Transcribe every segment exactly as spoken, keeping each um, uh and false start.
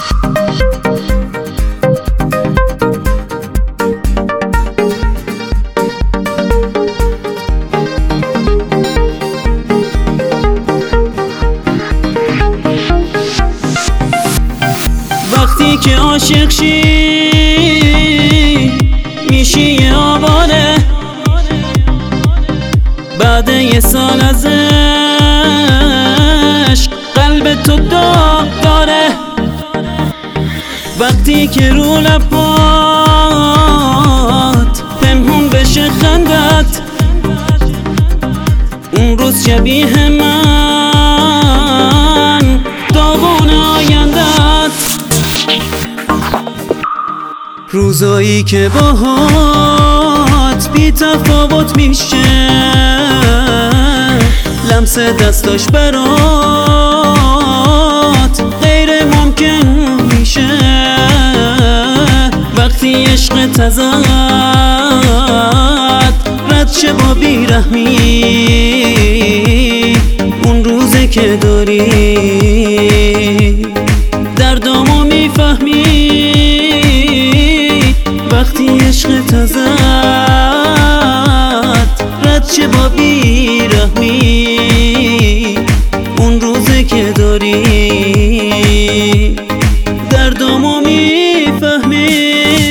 وقتی که عاشق شی میشی یه آواره، بعد یه سال از عشق قلب تو داغ داره. وقتی که رو لبات پنهون بشه خندت، اون روز شبیه من داغون آیندت. روزایی که باهات بی تفاوت میشه، لمس دستاش برات غیر ممکن میشه. وقتی عشقت ازت رد شه با بیرحمی، اون روزه که داری دردامو میفهمی. وقتی عشقت ازت رد شه با بیرحمی، اون روزه که داری دردامو میفهمی.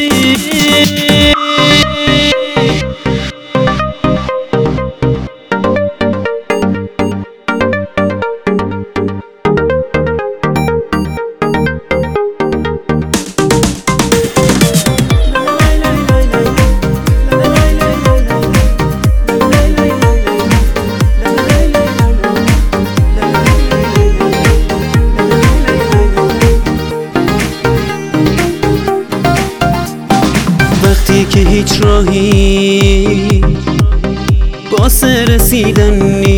وقتی که هیچ راهی واسه رسیدن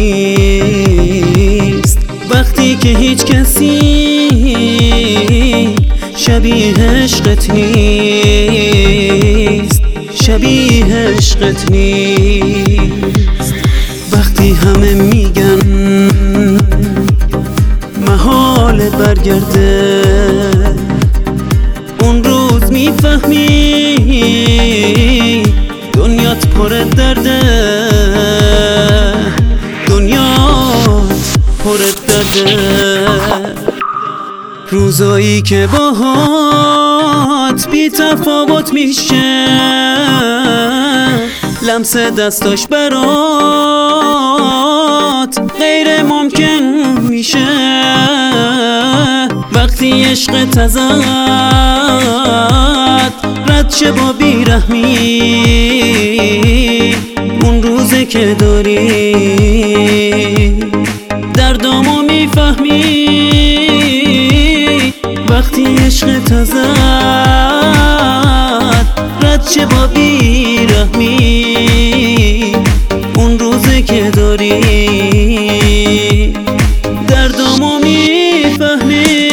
نیست، وقتی که هیچ کسی شبیه عشقت نیست، شبیه عشقت نیست. وقتی همه میگن محال برگرده، اون روز میفهمی دنیات پر درده، دنیات پر درده. روزایی که باهات بی تفاوت میشه، لمس دستاش برات غیر ممکن میشه. وقتی عشقت ازت رد شه با بیرحمی، اون روزه که داری دردامو میفهمی. وقتی عشقت ازت رد شه با بیرحمی، اون روزه که داری دردامو میفهمی.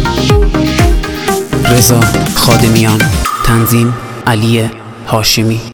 رضا خادمیان، تنظیم علی هاشمی.